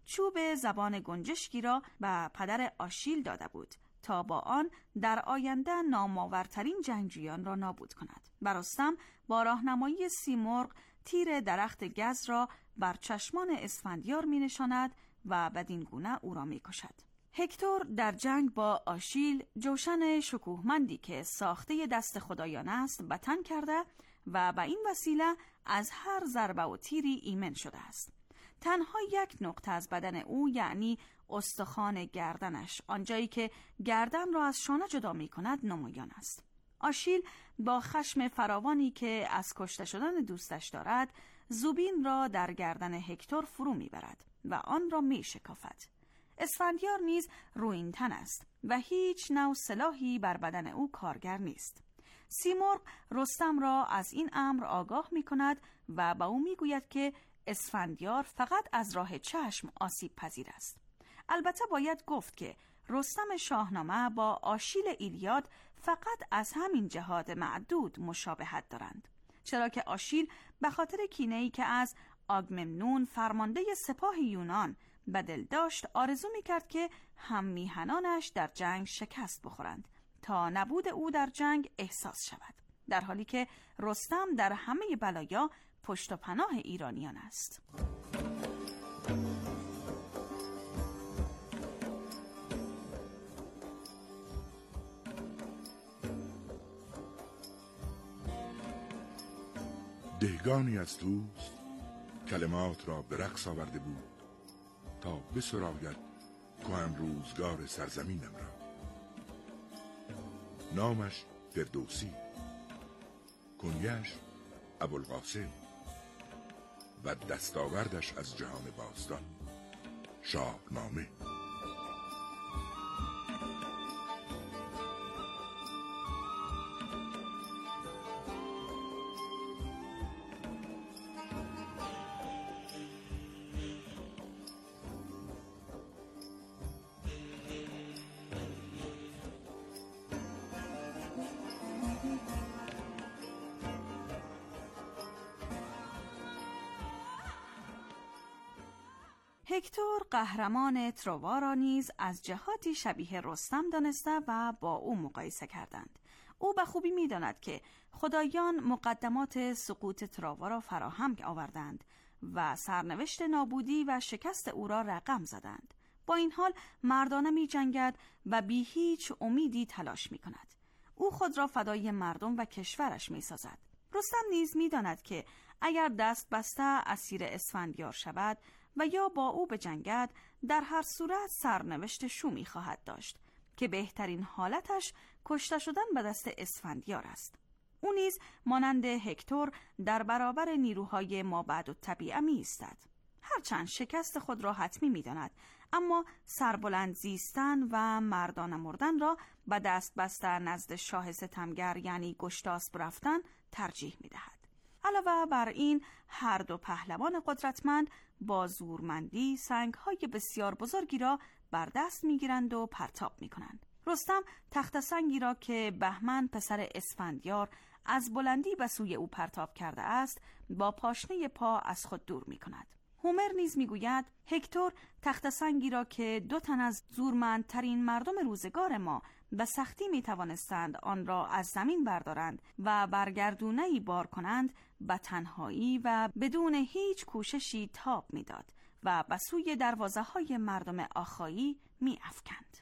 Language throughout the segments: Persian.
چوب زبان گنجشکی را به پدر آشیل داده بود تا با آن در آینده نامآورترین جنگجویان را نابود کند. و رستم با راهنمایی سیمرغ تیر درخت گز را بر چشمان اسفندیار می نشاند و بدین گونه او را می کشد. هکتور در جنگ با آشیل جوشن شکوهمندی که ساخته دست خدایان است به تن کرده و به این وسیله از هر ضربه و تیری ایمن شده است. تنها یک نقطه از بدن او، یعنی استخوان گردنش، آنجایی که گردن را از شانه جدا می کند، نمایان است. آشیل با خشم فراوانی که از کشته شدن دوستش دارد، زوبین را در گردن هکتور فرو می برد و آن را می شکافد. اسفندیار نیز رویین تن است و هیچ نوع سلاحی بر بدن او کارگر نیست. سیمرغ رستم را از این امر آگاه می کند و به او می گوید که اسفندیار فقط از راه چشم آسیب پذیر است. البته باید گفت که رستم شاهنامه با آشیل ایلیاد فقط از همین جهات معدود مشابهت دارند، چرا که آشیل به خاطر کینه‌ای که از آگممنون فرمانده سپاه یونان به دل داشت آرزو می‌کرد که هم میهنانش در جنگ شکست بخورند تا نبود او در جنگ احساس شود، در حالی که رستم در همه بلایا پشت و پناه ایرانیان است. دهگانی از دوست کلمات را به رقص آورده بود تا بسراید کهن روزگار سرزمینم را. نامش فردوسی، کنیش ابوالقاسم و دستاوردش از جهان باستان شاهنامه. هکتور قهرمان تروا را نیز از جهاتی شبیه رستم دانسته و با او مقایسه کردند. او به خوبی می‌داند که خدایان مقدمات سقوط تروا را فراهم آوردند و سرنوشت نابودی و شکست او را رقم زدند. با این حال مردانه می‌جنگد و بی هیچ امیدی تلاش می‌کند. او خود را فدای مردم و کشورش می‌سازد. رستم نیز می‌داند که اگر دست بسته اسیر اسفندیار شود و یا با او بجنگد، در هر صورت سرنوشت شومی خواهد داشت که بهترین حالتش کشته شدن به دست اسفندیار است. او نیز مانند هکتور در برابر نیروهای مابعدالطبیعه می‌ایستد. هرچند شکست خود را حتمی می‌داند، اما سربلند زیستن و مردانه مردن را به دست بسته نزد شاه ستمگر یعنی گشتاسپ رفتن ترجیح می‌دهد. علاوه بر این هر دو پهلوان قدرتمند با زورمندی سنگ‌های بسیار بزرگی را بر دست می‌گیرند و پرتاب می‌کنند. رستم تخت سنگی را که بهمن پسر اسفندیار از بلندی به سوی او پرتاب کرده است با پاشنه پا از خود دور می‌کند. هومر نیز می‌گوید هکتور تخت سنگی را که 2 تن از زورمندترین مردم روزگار ما به سختی می‌توانستند آن را از زمین بردارند و برگردونه‌ای بار کنند، به تنهایی و بدون هیچ کوششی تاب می‌داد و به سوی دروازه‌های مردم آخایی می‌افکند.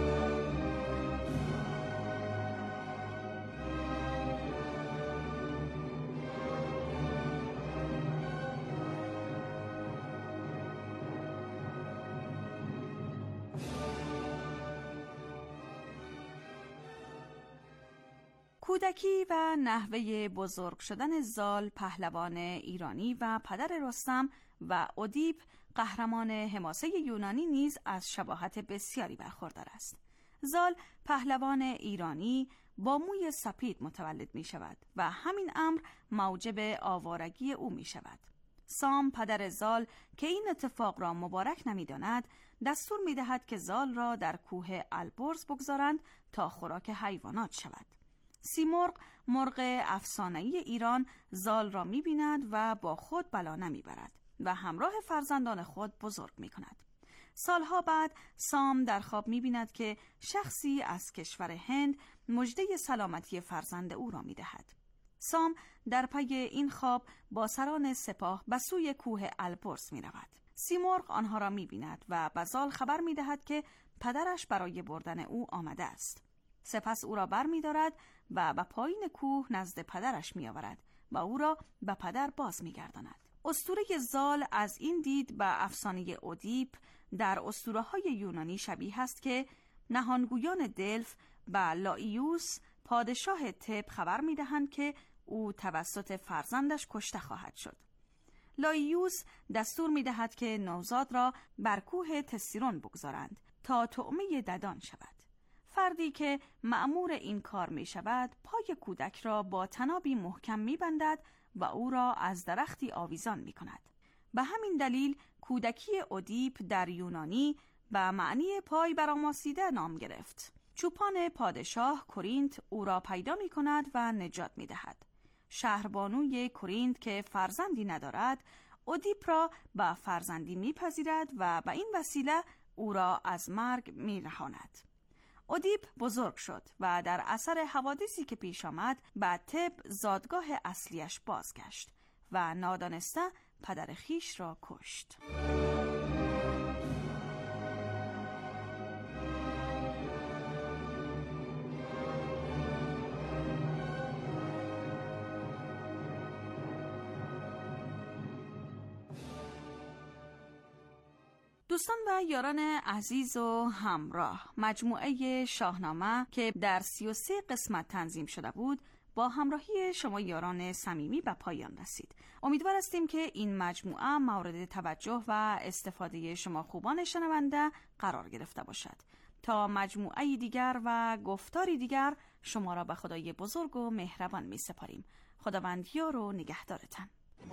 کودکی و نحوه بزرگ شدن زال پهلوان ایرانی و پدر رستم و ادیپ قهرمان حماسه یونانی نیز از شباهت بسیاری برخوردار است. زال پهلوان ایرانی با موی سپید متولد می شود و همین امر موجب آوارگی او می شود. سام پدر زال که این اتفاق را مبارک نمی داند دستور می دهد که زال را در کوه البرز بگذارند تا خوراک حیوانات شود. سیمرغ مرغ افسانه‌ای ایران زال را می‌بیند و با خود بلا نمی‌برد و همراه فرزندان خود بزرگ می کند. سالها بعد سام در خواب می بیند که شخصی از کشور هند مژده سلامتی فرزند او را می دهد. سام در پی این خواب با سران سپاه به سوی کوه البرز می رود. سیمرغ آنها را می بیند و بزال خبر می دهد که پدرش برای بردن او آمده است. سپس او را بر می دارد و به پایین کوه نزد پدرش می آورد و او را به پدر باز می گرداند. اسطوره زال از این دید به افسانه اودیپ در اسطوره‌های یونانی شبیه است که نهانگویان دلف به لائیوس پادشاه تب خبر می دهند که او توسط فرزندش کشته خواهد شد. لائیوس دستور می دهد که نوزاد را بر کوه تسیرون بگذارند تا طعمه ددان شود. فردی که مأمور این کار می شود پای کودک را با طنابی محکم می بندد و او را از درختی آویزان می کند. به همین دلیل کودکی اودیپ در یونانی به معنی پای برآماسیده نام گرفت. چوپان پادشاه کورینت او را پیدا می کند و نجات می دهد. شهربانوی کورینت که فرزندی ندارد اودیپ را به فرزندی می پذیرد و به این وسیله او را از مرگ می رهاند. اودیپ بزرگ شد و در اثر حوادثی که پیش آمد به تب زادگاه اصلیش بازگشت و نادانسته پدر خیش را کشت. دوستان و یاران عزیز و همراه، مجموعه شاهنامه که در 33 قسمت تنظیم شده بود با همراهی شما یاران صمیمی به پایان رسید. امیدوار هستیم که این مجموعه مورد توجه و استفاده شما خوبان شنونده قرار گرفته باشد. تا مجموعه دیگر و گفتاری دیگر شما را به خدای بزرگ و مهربان می سپاریم. خداوند یار و نگهدارتان.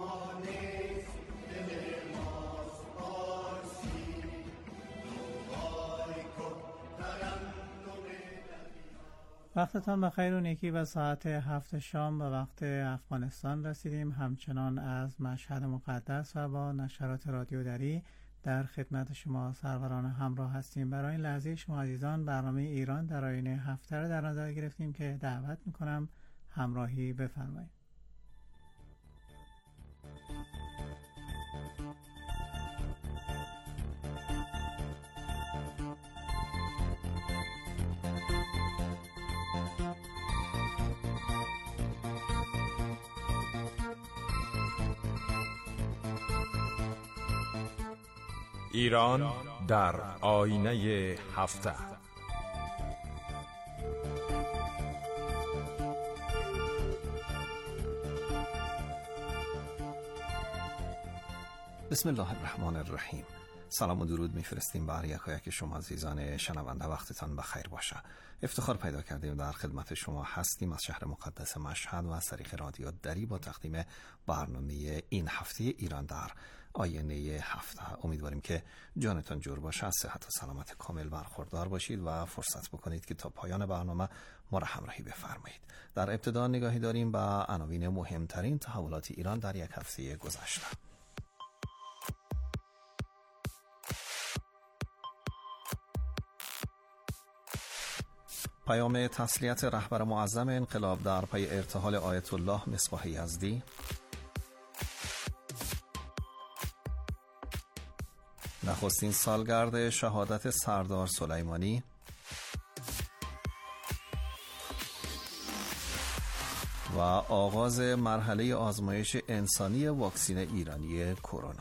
وقتتان بخیر و نیکی. و ساعت 7 شام به وقت افغانستان رسیدیم. همچنان از مشهد مقدس و با نشرات رادیو دری در خدمت شما سروران همراه هستیم. برای این لحظه شما عزیزان برنامه ایران در آیین هفته را در نظر گرفتیم که دعوت میکنم همراهی بفرمایید. ایران در آینه هفته. بسم الله الرحمن الرحیم. سلام و درود میفرستیم بر یکایک شما عزیزان شنونده. وقتتان بخیر باشه. افتخار پیدا کردیم در خدمت شما هستیم از شهر مقدس مشهد و از طریق رادیو دری با تقدیم برنامه این هفته ایران در آینه هفته. امیدواریم که جانتان جور باشه، از صحت و سلامت کامل برخوردار باشید و فرصت بکنید که تا پایان برنامه ما را همراهی بفرمایید. در ابتدا نگاهی داریم به عناوین مهمترین تحولات ایران در یک هفته گذشته. پیام تسلیت رهبر معظم انقلاب در پی ارتحال آیت الله مصباح یزدی. نخستین سالگرد شهادت سردار سلیمانی. و آغاز مرحله آزمایش انسانی واکسن ایرانی کرونا.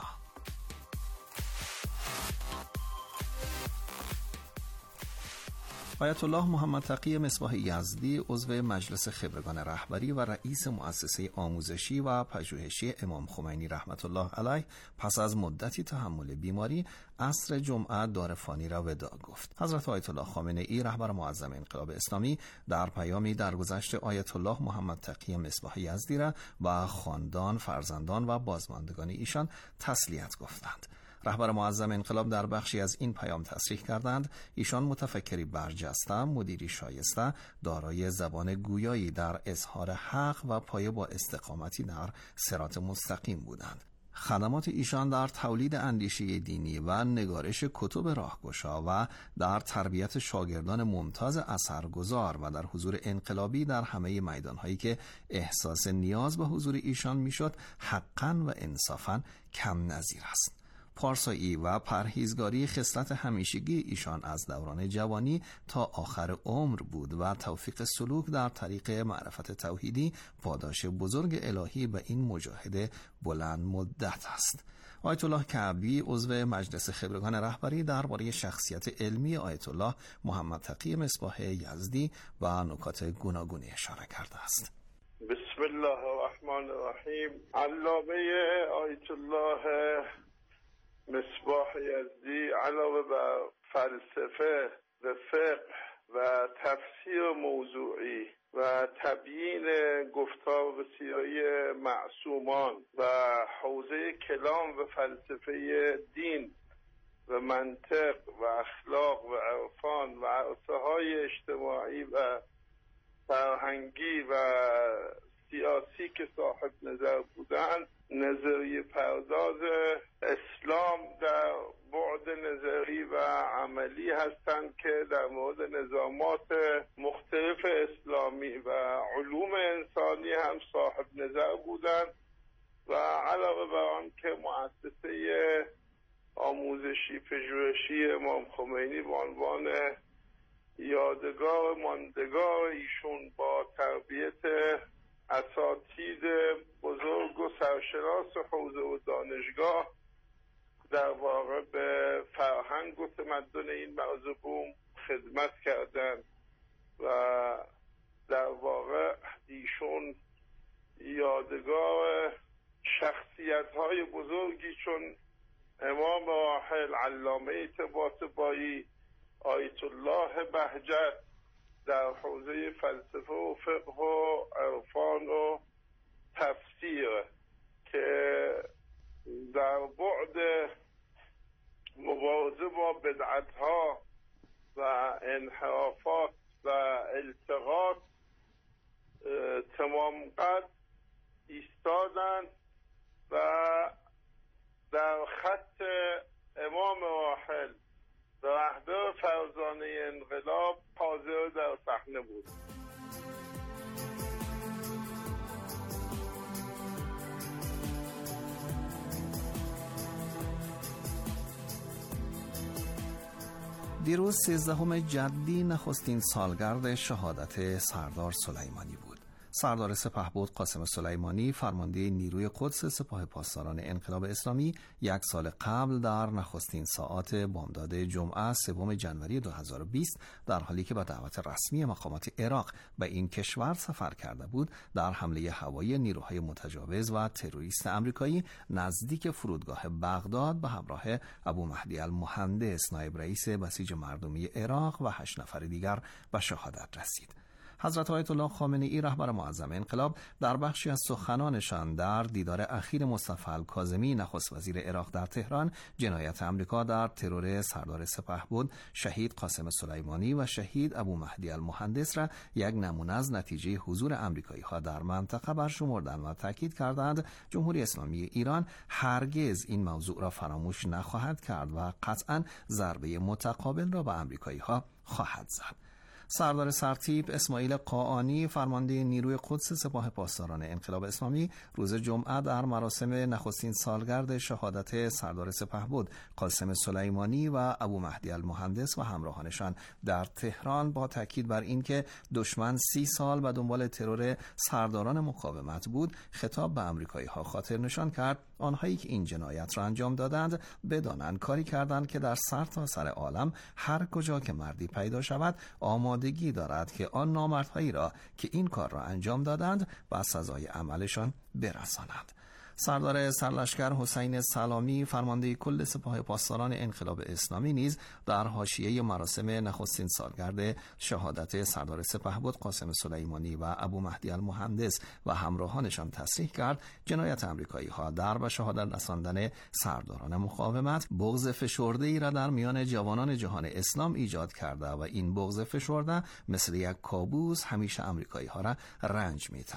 آیت الله محمد تقی مصباح یزدی عضو مجلس خبرگان رهبری و رئیس مؤسسه آموزشی و پژوهشی امام خمینی رحمت الله علیه پس از مدتی تحمل بیماری عصر جمعه دار فانی را وداع گفت. حضرت آیت الله خامنه ای رهبر معظم انقلاب اسلامی در پیامی درگذشت آیت الله محمد تقی مصباح یزدی را و خاندان، فرزندان و بازماندگان ایشان تسلیت گفتند. رهبر معظم انقلاب در بخشی از این پیام تصریح کردند ایشان متفکری برجسته، مدیری شایسته، دارای زبان گویایی در اظهار حق و پایه با استقامتی در صراط مستقیم بودند. خدمات ایشان در تولید اندیشه دینی و نگارش کتب راهگشا و در تربیت شاگردان ممتاز اثرگذار و در حضور انقلابی در همه میدانهایی که احساس نیاز به حضور ایشان میشد حقاً و انصافاً کم نظیر است. پارسایی و پرهیزگاری خصلت همیشگی ایشان از دوران جوانی تا آخر عمر بود و توفیق سلوک در طریق معرفت توحیدی پاداش بزرگ الهی به این مجاهد بلند مدت است. آیت الله کعبی عضو مجلس خبرگان رهبری درباره شخصیت علمی آیت الله محمد تقی مصباح یزدی و نکات گوناگونی اشاره کرده است. بسم الله الرحمن الرحیم. علامه آیت الله مصباح یزدی علاوه بر فلسفه و فقه و تفسیر موضوعی و تبیین گفتار بسیاری معصومان و حوزه کلام و فلسفه دین و منطق و اخلاق و عرفان و عرصه‌های اجتماعی و فرهنگی و سیاسی که صاحب نظر بودند، نظریه پرداز اسلام در بعد نظری و عملی هستند که در مورد نظامات مختلف اسلامی و علوم انسانی هم صاحب نظر بودند و علاوه بر آن که مؤسسه آموزشی پژوهشی امام خمینی به عنوان یادگار ماندگار ایشون با تربیت اساتید بزرگ و سرشناس حوزه و دانشگاه در واقع به فرهنگ و تمدن این موضوع خدمت کردند و در واقع ایشون یادگار شخصیت‌های بزرگی چون امام راحل علامه طباطبایی، آیت الله بهجت در حوزه فلسفه و فقه و عرفان و تفسیر که در بعد مبارزه با بدعت‌ها و انحرافات و التقاط تمام قد ایستادند و در خط امام راحل رهبر فرزانه انقلاب حاضر در صحنه بود. دیروز 13 جدی نخستین سالگرد شهادت سردار سلیمانی بود. سردار سپهبد قاسم سلیمانی فرمانده نیروی قدس سپاه پاسداران انقلاب اسلامی 1 سال قبل در نخستین ساعات بامداد جمعه 3 جنوری 2020 در حالی که با دعوت رسمی مقامات عراق به این کشور سفر کرده بود در حمله هوایی نیروهای متجاوز و تروریست آمریکایی نزدیک فرودگاه بغداد به همراه ابو مهدی المهندس نایب رئیس بسیج مردمی عراق و 8 نفر دیگر به شهادت رسید. حضرت آیت الله خامنه ای رهبر معظم انقلاب در بخشی از سخنانشان در دیدار اخیر مصطفی الکاظمی نخست وزیر عراق در تهران جنایت آمریکا در ترور سردار سپهبد شهید قاسم سلیمانی و شهید ابو مهدی المهندس را یک نمونه از نتیجه حضور آمریکایی ها در منطقه برشمردند و تاکید کردند جمهوری اسلامی ایران هرگز این موضوع را فراموش نخواهد کرد و قطعاً ضربه متقابل را به آمریکایی ها خواهد زد. سردار سرتیپ اسماعیل قاآنی فرمانده نیروی قدس سپاه پاسداران انقلاب اسلامی روز جمعه در مراسم نخستین سالگرد شهادت سردار سپهبد قاسم سلیمانی و ابو مهدی المهندس و همراهانشان در تهران با تاکید بر اینکه دشمن 30 سال به دنبال ترور سرداران مقاومت بود خطاب به آمریکایی ها خاطر نشان کرد آنهایی که این جنایت را انجام دادند بدانند کاری کردند که در سرتاسر عالم هر کجا که مردی پیدا شود آمادگی دارد که آن نامردهایی را که این کار را انجام دادند و سزای عملشان برسانند. سردار سرلشکر حسین سلامی فرمانده کل سپاه پاسداران انقلاب اسلامی نیز در حاشیه مراسم نخستین سالگرد شهادت سردار سپهبد قاسم سلیمانی و ابو مهدی المهندس و همراهانشان تصریح کرد جنایت آمریکایی ها در به شهادت رساندن سرداران مقاومت بغض فشرده ای را در میان جوانان جهان اسلام ایجاد کرده و این بغض فشرده مثل یک کابوس همیشه آمریکایی ها را رنج میده.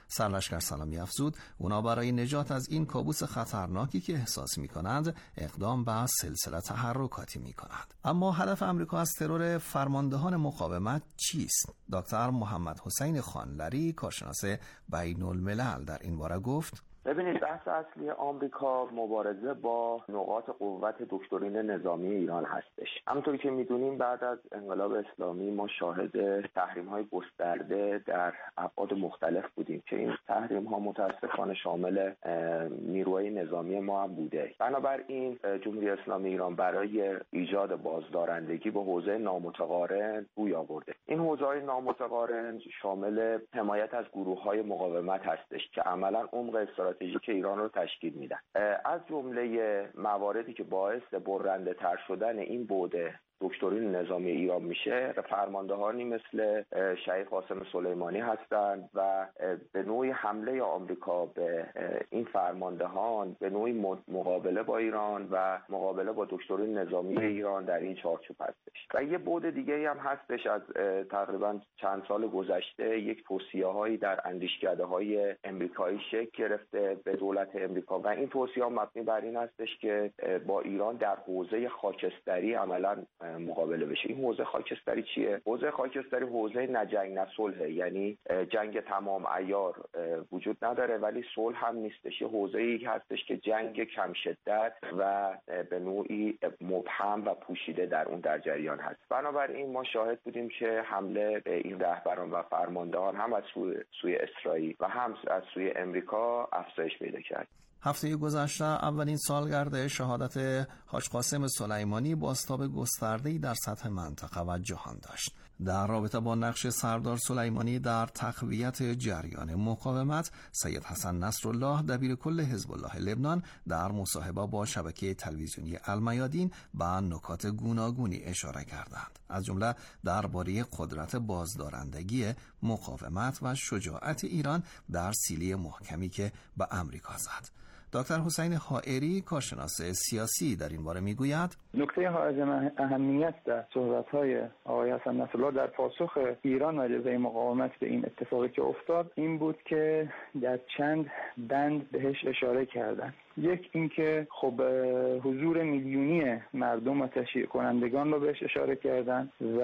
سرلشکر سلامی افزود اونا برای نجات از این کابوس خطرناکی که احساس می‌کنند اقدام به سلسله تحرکاتی می‌کنند. اما هدف آمریکا از ترور فرماندهان مقاومت چیست؟ دکتر محمد حسین خانلری، کارشناس بین‌الملل، در این باره گفت: ببینید، بحث اصلی آمریکا مبارزه با نقاط قوت دکترین نظامی ایران هستش. همونطوری که میدونیم بعد از انقلاب اسلامی ما شاهد تحریم‌های گسترده در ابعاد مختلف بودیم که این تحریم‌ها متاسفانه شامل نیروهای نظامی ما هم بوده. بنابراین جمهوری اسلامی ایران برای ایجاد بازدارندگی به حوزه نامتقارن روی آورده. این حوزه‌های نامتقارن شامل حمایت از گروه‌های مقاومت هستش که عملاً عمق استراتژیک ایران رو تشکیل میدن. از جمله مواردی که باعث برنده تر شدن این بعد دکترین نظامی ایران میشه، فرماندهانی مثل شهید قاسم سلیمانی هستند و به نوعی حمله آمریکا به این فرماندهان به نوعی مقابله با ایران و مقابله با دکترین نظامی ایران در این چارچوب هستش. و یه بعد دیگه هم هستش. از تقریبا چند سال گذشته یک توصیه‌هایی در اندیشکده‌های امریکایی شکل گرفته به دولت امریکا و این توصیه‌ها مبنی بر این هستش که با ایران در حوزه خاکستری عملاً مقابله بشه. این حوزه خاکستری چیه؟ حوزه خاکستری حوزه نجنگ نه صلح، یعنی جنگ تمام عیار وجود نداره ولی صلح هم نیستش. یه حوزه‌ای هستش که جنگ کم شدت و به نوعی مبهم و پوشیده در اون در جریان هست. بنابراین ما شاهد بودیم که حمله به این رهبران و فرماندهان هم از سوی اسرائیل و هم از سوی امریکا افزایش پیدا کرد. هفته گذشته اولین سالگرد شهادت حاج قاسم سلیمانی بازتاب گسترده‌ای در سطح منطقه و جهان داشت. در رابطه با نقش سردار سلیمانی در تقویت جریان مقاومت، سید حسن نصرالله دبیرکل حزب الله لبنان در مصاحبه با شبکه تلویزیونی المیادین به نکات گوناگونی اشاره کردند، از جمله درباره قدرت بازدارندگی مقاومت و شجاعت ایران در سیلی محکمی که به امریکا زد. دکتر حسین حائری، کارشناس سیاسی، در این باره میگوید: نکته حائز اهمیت در صحبت‌های آقای حسن نصرالله در پاسخ ایران و جبهه مقاومت به این اتفاقی که افتاد این بود که در چند بند بهش اشاره کردن. یک اینکه خب حضور میلیونی مردم و تشییع کنندگان رو بهش اشاره کردن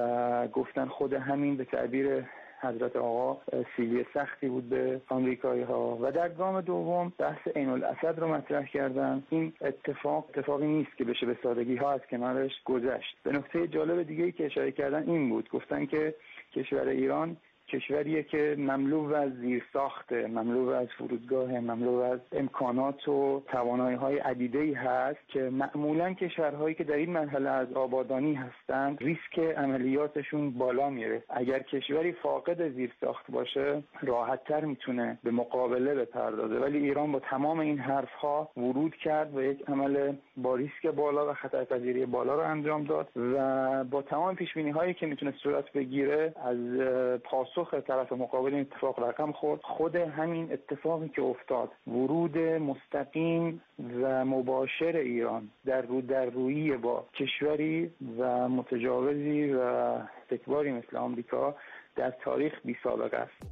و گفتن خود همین به تعبیر حضرت آقا سیلی سختی بود به آمریکایی ها. و در گام دوم بحث عین الاسد رو مطرح کردن. این اتفاقی نیست که بشه به سادگی ها از کنارش گذشت. به نکته جالب دیگه‌ای که اشاره کردن این بود، گفتن که کشور ایران کشوریه که مملو از زیرساخت، مملو از فرودگاه، مملو از امکانات و توانایی‌های عدیده‌ای هست که معمولاً کشورهایی که در این مرحله از آبادانی هستند ریسک عملیاتشون بالا میره. اگر کشوری فاقد زیرساخت باشه راحت‌تر میتونه به مقابله بپردازه، ولی ایران با تمام این حرف‌ها ورود کرد و یک عمل با ریسک بالا و خطرپذیری بالا رو انجام داد و با تمام پیش‌بینی‌هایی که میتونه صورت بگیره از پاسخ طرف مقابل این اتفاق رقم خورد. خود همین اتفاقی که افتاد، ورود مستقیم و مباشر ایران در رویی با کشوری و متجاوزی و استکباری مثل آمریکا در تاریخ بی سابقه است.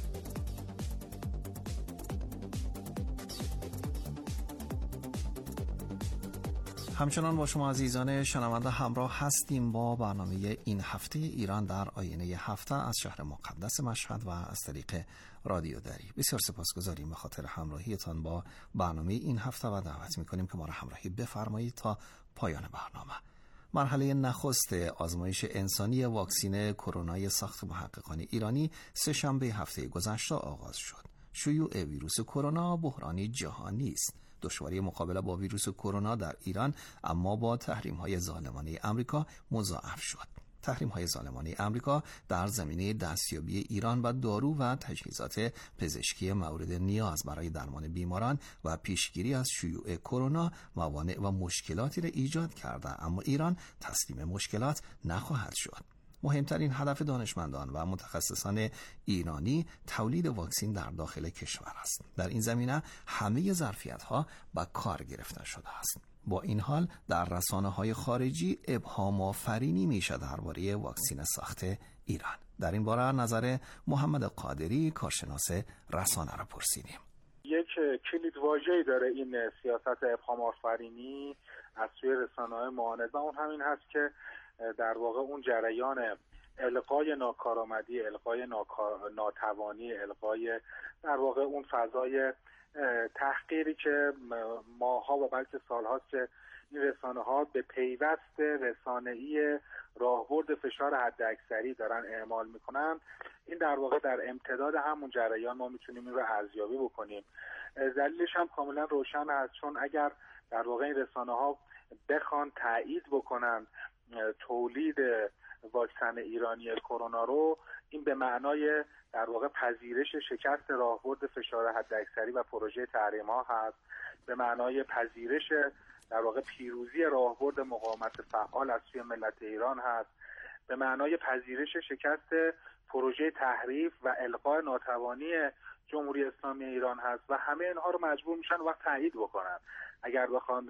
همچنان با شما عزیزان شنونده همراه هستیم با برنامه این هفته ایران در آینه هفته از شهر مقدس مشهد و از طریق رادیو دری. بسیار سپاسگزاریم به خاطر همراهیتان با برنامه این هفته و دعوت می‌کنیم که ما را همراهی بفرمایید تا پایان برنامه. مرحله نخست آزمایش انسانی واکسن کرونای ساخت محققان ایرانی سه‌شنبه هفته گذشته آغاز شد. شیوع ویروس کرونا بحرانی جهانی است. دشواری مقابله با ویروس کرونا در ایران اما با تحریم‌های ظالمانه آمریکا مضاعف شد. تحریم‌های ظالمانه آمریکا در زمینه دستیابی ایران و دارو و تجهیزات پزشکی مورد نیاز برای درمان بیماران و پیشگیری از شیوع کرونا موانع و مشکلاتی را ایجاد کرده، اما ایران تسلیم مشکلات نخواهد شد. مهمترین هدف دانشمندان و متخصصان ایرانی تولید واکسن در داخل کشور است. در این زمینه همه ظرفیت‌ها به کار گرفته شده است. با این حال در رسانه‌های خارجی ابهام آفرینی میشه درباره واکسن ساخت ایران. در این باره نظر محمد قادری کارشناس رسانه را پرسیدیم. یک کلید واژه‌ای داره این سیاست ابهام آفرینی از سوی رسانه‌های معاند و اون همین هست که در واقع اون جریان القای ناکارآمدی، القای ناتوانی، القای در واقع اون فضای تحقیری که ماها و بلکه سالهاست که این رسانه‌ها به پیوست رسانه‌ای راهبرد فشار حداکثری دارن اعمال میکنن، این در واقع در امتداد همون جریان ما میتونیم این رو ارزیابی بکنیم. دلیلش هم کاملا روشن است، چون اگر در واقع این رسانه‌ها بخوان تایید بکنن تولید واکسن ایرانی کرونا رو، این به معنای در واقع پذیرش شکست راهبرد فشار حداکثری و پروژه تحریم‌ها هست، به معنای پذیرش در واقع پیروزی راهبرد مقاومت فعال از سوی ملت ایران هست، به معنای پذیرش شکست پروژه تحریف و القاء ناتوانی جمهوری اسلامی ایران هست و همه اینها رو مجبور میشن وقت تایید بکنن اگر بخوان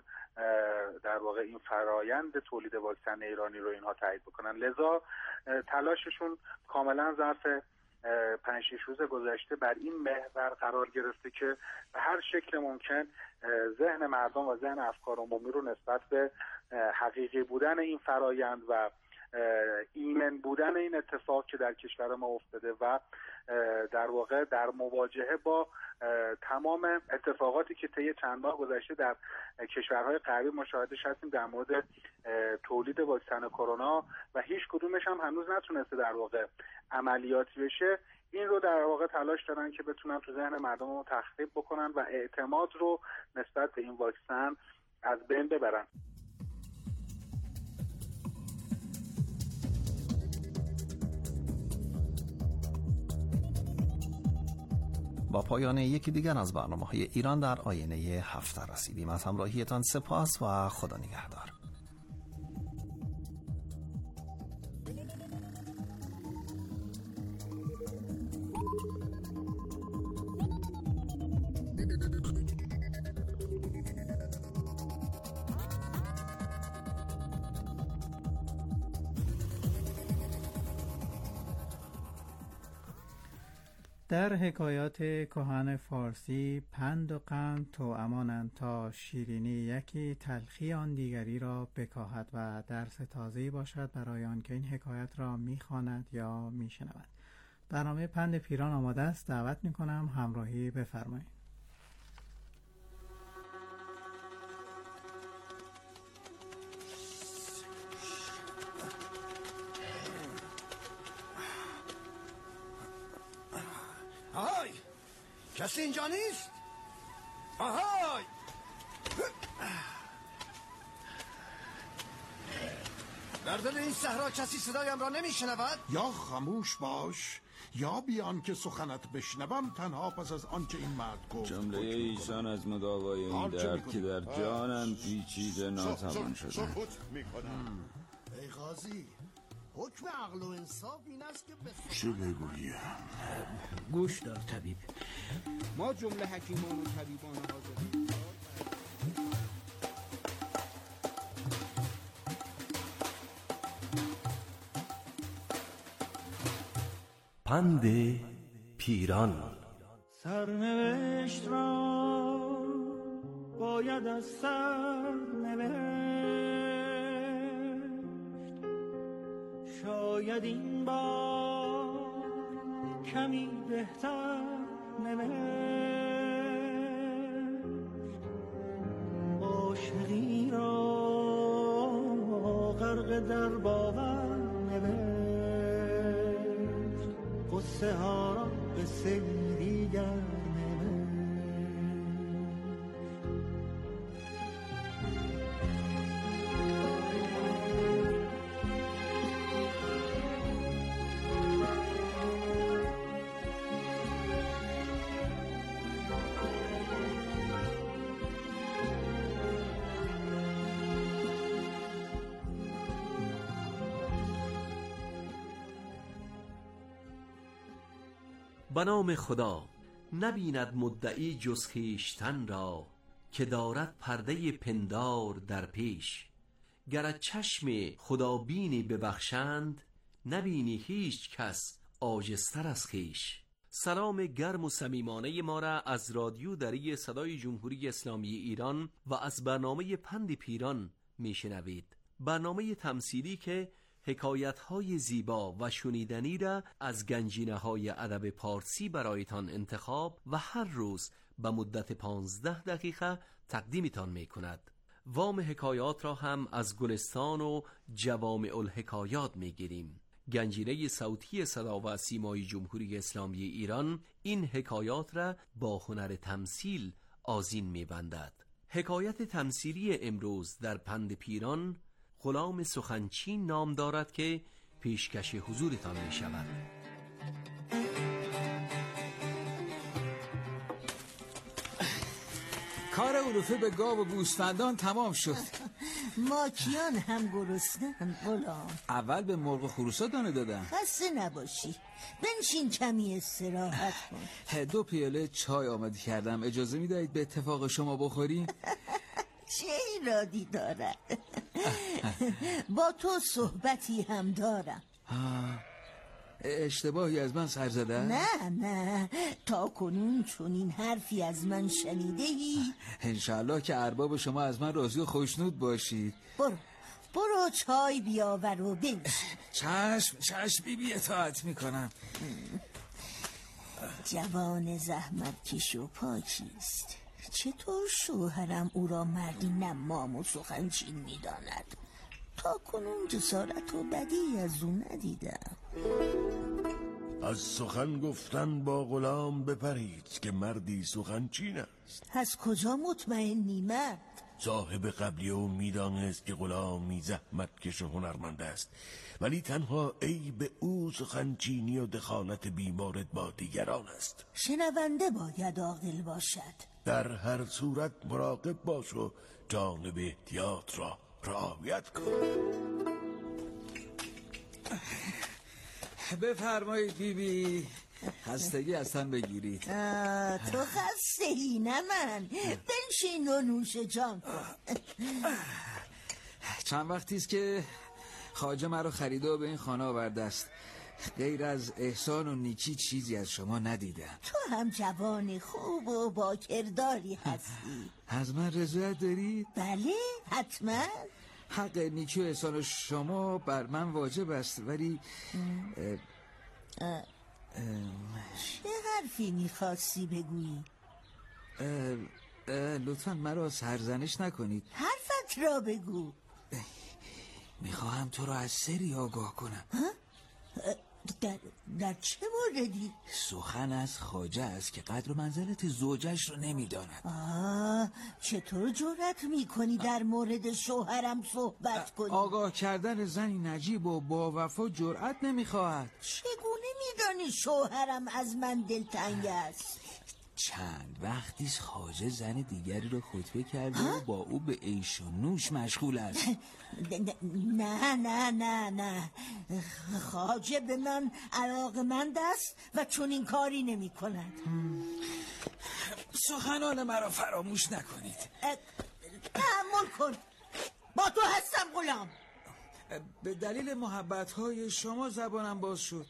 در واقع این فرایند تولید واکسن ایرانی رو اینها تایید بکنن. لذا تلاششون کاملا ظرف 5-6 روز گذشته بر این محور قرار گرفته که به هر شکل ممکن ذهن مردم و ذهن افکار عمومی رو نسبت به حقیقی بودن این فرایند و ایمن بودن این اتفاق که در کشور ما افتاده و در واقع در مواجهه با تمام اتفاقاتی که طی چند ماه گذشته در کشورهای غربی مشاهدهش هستیم در مورد تولید واکسن کرونا و هیچ کدومش هم هنوز نتونسته در واقع عملیاتی بشه، این رو در واقع تلاش دارن که بتونن تو ذهن مردم رو تخریب بکنن و اعتماد رو نسبت به این واکسن از بین ببرن. با پایان یکی دیگر از برنامه‌های ایران در آینه هفته رسیدیم. از همراهیتان سپاس و خدا نگهدار. در حکایات کهن فارسی پند و قند تو امانند تا شیرینی یکی تلخی آن دیگری را بکاهد و درس تازه‌ای باشد برای آن که این حکایت را می‌خواند یا می‌شنود. برنامه پند پیران آماده است، دعوت می‌کنم همراهی بفرمایید. آهای! کسی اینجا نیست؟ آهای! در دل این صحرا کسی صدایم را نمیشنود؟ یا خاموش باش یا بیان که سخنت بشنوم تنها پس از آنچه این مرد گفت. جمله ایشان از مداوای این درد که در جانم پیچیده ناتوان شده. ای قاضی، حکم عقل و انصاف این است که چه بگویم؟ گوش دار طبیب، ما جمله حکیمان و طبیبان حاضرین پند پیران. سرنوشت را باید از سر نوشت، شاید این بار کمی بهتر نوشت، عاشقی را غرق در باور نوشت، قصه ها را قصه دیگر به نام خدا نبیند مدعی جز خویشتن را، که دارد پرده پندار در پیش. گر چشم خدابینی ببخشند، نبینی هیچ کس عاجزتر از خویش. سلام گرم و صمیمانه ما را از رادیو دری صدای جمهوری اسلامی ایران و از برنامه پند پیران میشنوید. برنامه تمثیلی که حکایت‌های زیبا و شنیدنی را از گنجینه‌های ادب پارسی برایتان انتخاب و هر روز به مدت 15 دقیقه تقدیمتان می‌کند. وام حکایات را هم از گلستان و جوامع الحکایات می‌گیریم. گنجینه صوتی صدا و سیمای جمهوری اسلامی ایران این حکایات را با هنر تمثیل آذین می‌بندد. حکایت تمثیلی امروز در پند پیران غلام سخنچین نام دارد که پیشکش حضورتان می شود. کار علوفه به گاو و گوسفندان تمام شد. ماکیان هم گرسنه‌اند غلام. اول به مرغ و خروسا دانه دادم. خسته نباشی، بنشین کمی استراحت کن. 2 پیاله چای آماده کردم، اجازه می دهید به اتفاق شما بخوریم؟ چه ایرادی دارد؟ با تو صحبتی هم دارم. اشتباهی از من سر زده؟ نه تا کنون چون این حرفی از من شنیده‌ای؟ انشالله که ارباب شما از من راضی و خوشنود باشید. برو چای بیاور و بنشین. چشم بیبی اطاعت میکنم. جوان زحمت کش و پاکیست. چطور شوهرم او را مردی نمام و سخنچین می‌داند؟ تا کنون جسارت و بدی از او ندیدم. از سخن گفتن با غلام بپرید که مردی سخنچین است. از کجا مطمئنی مرد؟ صاحب قبلی او میدانست که غلامی زحمت کش و هنرمند است، ولی تنها عیب او سخنچینی و دخالت بیمارد با دیگران است. شنونده باید عاقل باشد. در هر صورت مراقب باش و جانب احتیاط را رعایت کن. بفرمایید بیبی، خستگی از تن بگیرید. تو خسته‌ای نه من. بنشین و نوش جان کن. چند وقتی است که خواجه مرا خریده و به این خانه آورده است. غیر از احسان و نیکی چیزی از شما ندیدم. تو هم جوان خوب و با کرداری هستی. از من رضایت دارید؟ بله حتما. حق نیکی و احسان شما بر من واجب است، ولی چه حرفی میخواستی بگویی؟ لطفا مرا سرزنش نکنید. حرفت را بگو. میخواهم تو را از سری آگاه کنم. در چه موردی؟ سخن از خواجه است که قدر و منزلت زوجش رو نمیداند. چطور جرأت میکنی در مورد شوهرم صحبت کنی؟ آگاه کردن زنی نجیب و با وفا جرأت نمیخواهد. چگونه میدانی شوهرم از من دلتنگ است؟ چند وقتی خواجه زن دیگری رو خطبه کرده و با او به عیش و نوش مشغول است. نه خواجه به من علاقه‌مند است و چون این کاری نمی کند. سخنان مرا فراموش نکنید. تحمل کن، با تو هستم غلام. به دلیل محبت‌های شما زبانم باز شد.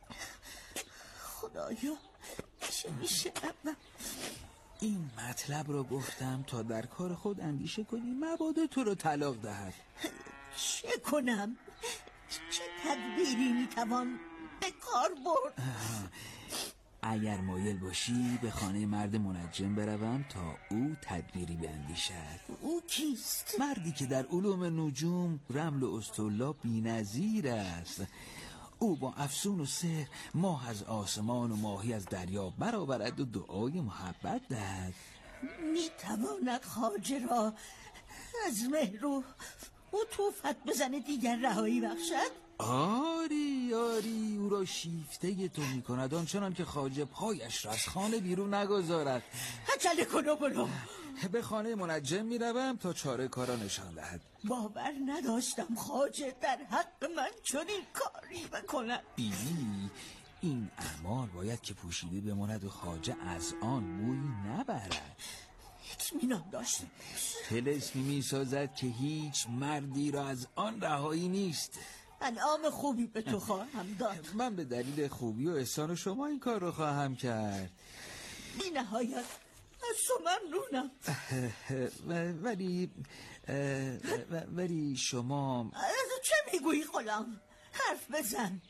خدایا چه میشه؟ این مطلب رو گفتم تا در کار خود اندیشه کنی، مبادا تو رو طلاق دهد. چه کنم؟ چه تدبیری میتوان به کار برد؟ اگر مایل باشی به خانه مرد منجم بروم تا او تدبیری بیندیشد. او کیست؟ مردی که در علوم نجوم رمل و اسطولا بی‌نظیر است. او با افسون و سحر ماه از آسمان و ماهی از دریا برآورد و دعای محبت دهد. میتواند خواجه را از مهر و عطوفت بزن دیگر رهایی بخشد؟ آری او را شیفته تو میکند، آنچنان که خواجه پایش را از خانه بیرون نگذارد. عجله کن و برو. به خانه منجم میروم تا چاره کارا نشان دهد. باور نداشتم خواجه در حق من چنین کاری بکند. بیبی، این اعمال باید که پوشیده بماند و خواجه از آن بویی نبرد. اطمینان داشته. طلسمی میسازد که هیچ مردی را از آن رهایی نیست. انعام خوبی به تو خواهم داد. من به دلیل خوبی و احسان شما این کار رو خواهم کرد. بی نهایت از تو ممنونم. ولی شما چه میگویی غلام؟ حرف بزن.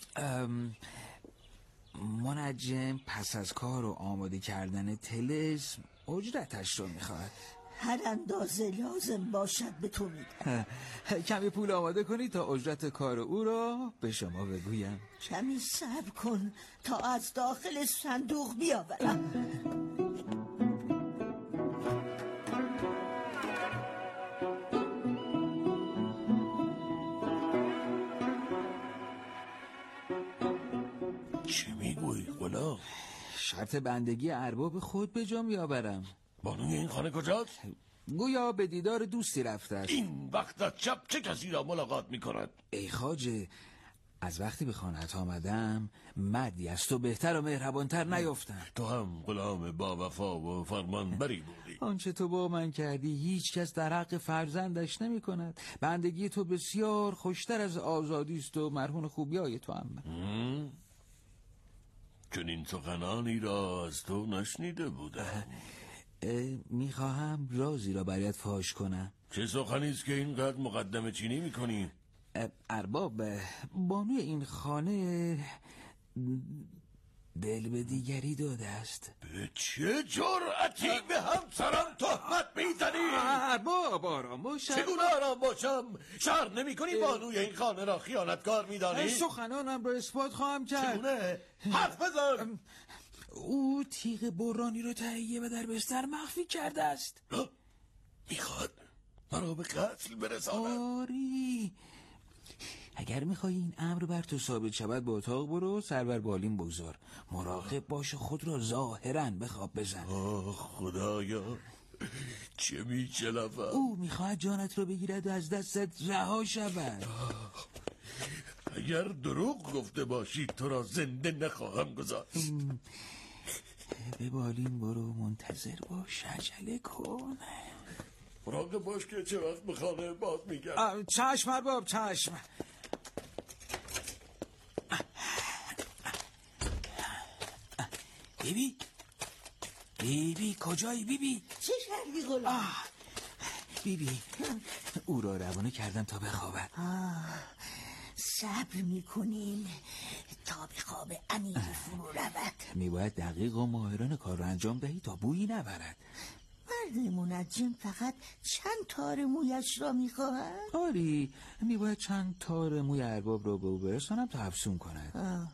منجم پس از کار و آماده کردن طلسم اجرتش رو میخواد. هر اندازه لازم باشد به تو میدم. کمی پول آماده کنی تا اجرت کار او را به شما بگویم. کمی صبر کن تا از داخل صندوق بیاورم. چه میگویی غلام؟ شرط بندگی ارباب خود به جا میآورم. بانوی این خانه کجاست؟ گویا به دیدار دوستی رفته است. این وقت از شب چه کسی را ملاقات میکند؟ ای خواجه، از وقتی به خانه‌ات آمدم مردی از تو بهتر و مهربانتر نیفتم. تو هم غلام با وفا و فرمانبری بودی. آنچه تو با من کردی هیچ کس در حق فرزندش نمی کند. بندگی تو بسیار خوشتر از آزادی است و مرهون خوبیای تو هم. چنین سخنانی را از تو نشنیده بودم. میخواهم رازی را برایت فاش کنم. چه سخنی است که اینقدر مقدمه چینی میکنی؟ ارباب، بانوی این خانه دل به دیگری داده است. به چه جرأتی به همسرم تهمت میزنی؟ ارباب آرام باش. چگونه آرام باشم؟ شرم نمی کنی بانوی این خانه را خیانتکار میدانی؟ سخنانم را اثبات خواهم کرد. چگونه؟ حرف بزن. او تیغ برانی رو تهیه و در بستر مخفی کرده است. میخواد مرا به قتل برساند؟ آری، اگر میخوایی این امر بر تو ثابت شود به اتاق برو، سر بر بالین بگذار، مراقب باش خود را ظاهرا به خواب بزن. خدایا چه میشنوم؟ او میخواهد جانت رو بگیرد و از دستت رها شود. اگر دروغ گفته باشی تو را زنده نخواهم گذاشت. به بالین برو، منتظر باش، عجله کن. مراقب باش که چه وقت به خانه باز میگرد. چشم ارباب، چشم. بیبی کجایی بیبی؟ چه کردی غلام؟ بیبی او را روانه کردم تا بخوابد. صبر میکنیم تا به خواب عمیق فرو رود. میباید دقیق و ماهرانه کار را انجام دهی تا بویی نبرد. مرد منجم فقط چند تار مویش را میخواهد؟ آری، میباید چند تار موی ارباب را به او برسانم تا افسون کند.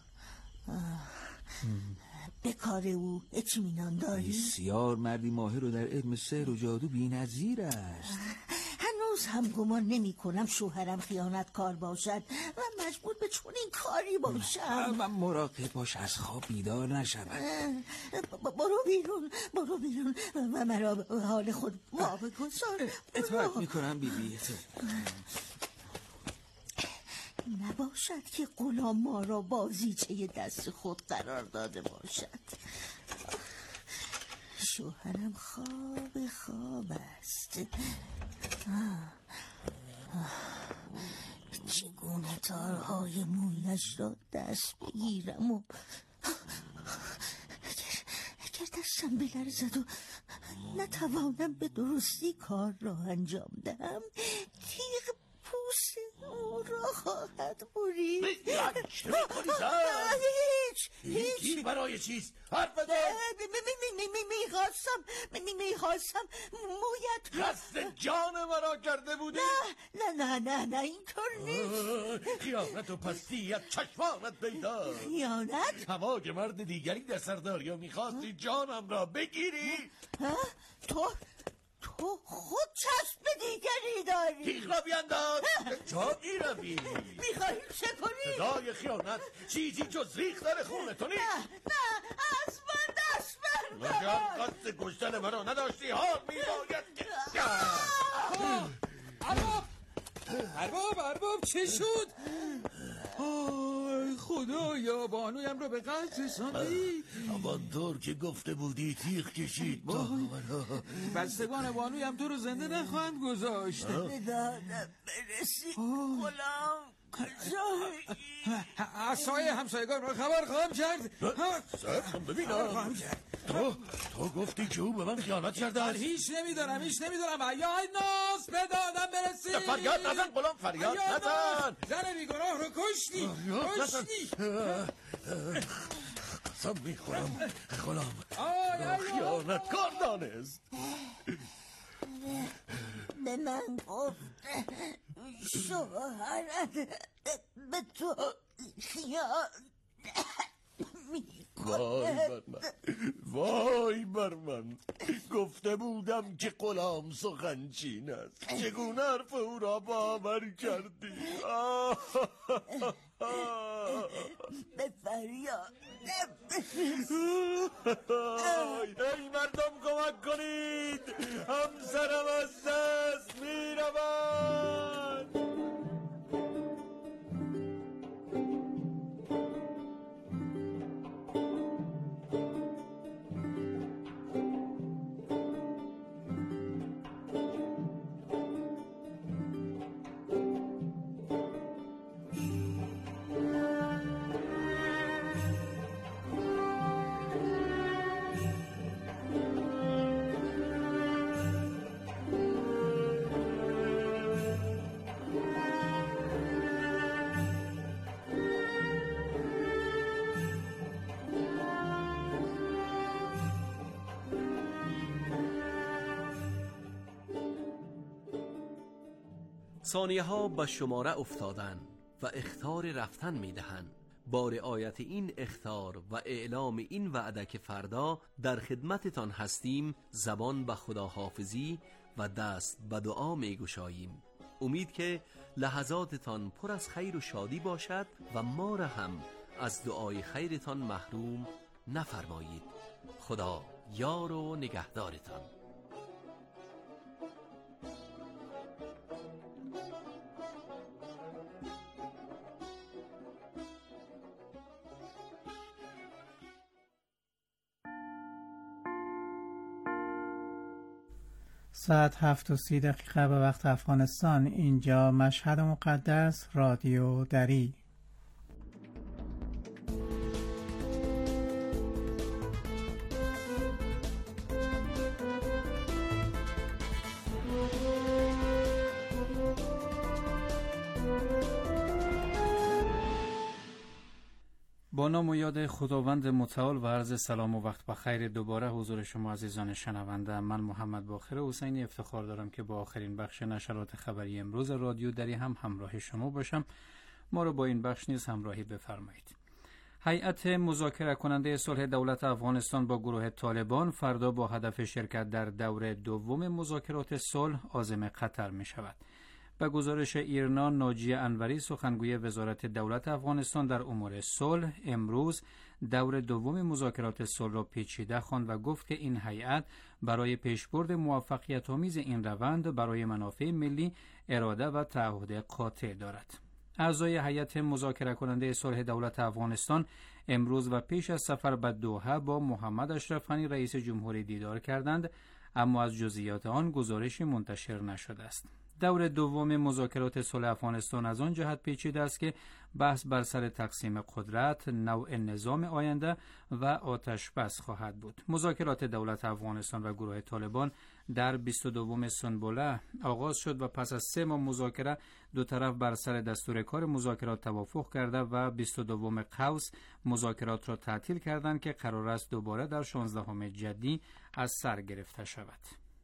به کار او اطمینان داری؟ بسیار مردی ماهر و در علم سحر و جادو بی‌نظیر است. هنوز هم گمان نمی کنم شوهرم خیانتکار باشد و مجبور به چنین کاری باشم. من مراقب باش از خواب بیدار نشود. برو بیرون و مرا به حال خود واگذار. اطاعت میکنم بیبی. نباشد که غلام ما را بازیچه دست خود قرار داده باشد. شوهرم خواب است. چگونه تارهای مویش را دست بگیرم و اگر دستم بلرزد و نتوانم به درستی کار را انجام دهم، تیغ پوست او را خواهد برید. چه میکنی هیچ برای چیست؟ حرف بزن. میخواستم مویت قصد جان مرا کرده بودی؟ نه اینطور نیست. خیانت و پستیت چشمانت پیدا. خیانت؟ هوای مرد دیگری در سرداری و میخواستی جانم را بگیری؟ تو خود چشم به دیگری داری. تیغ را بینداز. جا میروی. میخواهی چه کنی؟ صدای خیانت چیزی جز ریختن خون تو نیست. نه از من دست بردار. مگر قصد کشتن مرا نداشتی؟ حال میباید که ارباب چه شد؟ خدایا بانویم رو به قتل رساندی. همانطور که گفته بودی تیغ کشید. بستگان بانویم تو رو زنده نخواهند گذاشت. به دادم برسی غلام کجایی؟ عصای همسایگان رو خبر خواهم کرد. سرخم ببینم تو گفتی که او به من خیانت کرده است. هیچ نمیدارم یا ناس به دادم برسی. فریاد نزن غلام، فریاد نزن. زن بیگناه رو کشتی. قسم میخورم غلام خیانت کار دانست. به من گفت شوهرت به تو وای بر من گفته بودم که غلام سخنچین است. چگونه حرف او را باور کردی؟ به فریاد ای مردم کمک کنید، همسرم از دست میرود. ثانیه ها به شماره افتادن و اخطار رفتن می دهند. با رعایت این اخطار و اعلام این وعده که فردا در خدمتتان هستیم، زبان به خداحافظی و دست به دعا می گشاییم. امید که لحظاتتان پر از خیر و شادی باشد و ما را هم از دعای خیرتان محروم نفرمایید. خدا یار و نگهدارتان. ساعت 7:30 به وقت افغانستان. اینجا مشهد مقدس، رادیو دری. با نام و یاد خداوند متعال و عرض سلام و وقت بخیر دوباره حضور شما عزیزان شنونده. من محمد باقر حسینی افتخار دارم که با آخرین بخش نشرات خبری امروز رادیو دری هم همراه شما باشم. ما رو با این بخش نیز همراهی بفرمایید. هیئت مذاکره کننده صلح دولت افغانستان با گروه طالبان فردا با هدف شرکت در دور دوم مذاکرات صلح عازم قطر می شود. به گزارش ایرنا ناجیه انوری سخنگوی وزارت دولت افغانستان در امور صلح امروز دور دوم مذاکرات صلح را پیچیده خواند و گفت که این هیئت برای پیشبرد موفقیت‌آمیز این روند برای منافع ملی اراده و تعهد قاطع دارد. اعضای هیئت مذاکره کننده صلح دولت افغانستان امروز و پیش از سفر به دوحه با محمد اشرف غنی رئیس جمهوری دیدار کردند، اما از جزئیات آن گزارشی منتشر نشده است. دور دوم مذاکرات صلح افغانستان از آن جهت پیچیده است که بحث بر سر تقسیم قدرت، نوع نظام آینده و آتش بس خواهد بود. مذاکرات دولت افغانستان و گروه طالبان در 22 سنبله آغاز شد و پس از 3 ماه مذاکره دو طرف بر سر دستور کار مذاکرات توافق کرده و 22 قوس مذاکرات را تعطیل کردند که قرار است دوباره در 16 جدی از سر گرفته شود.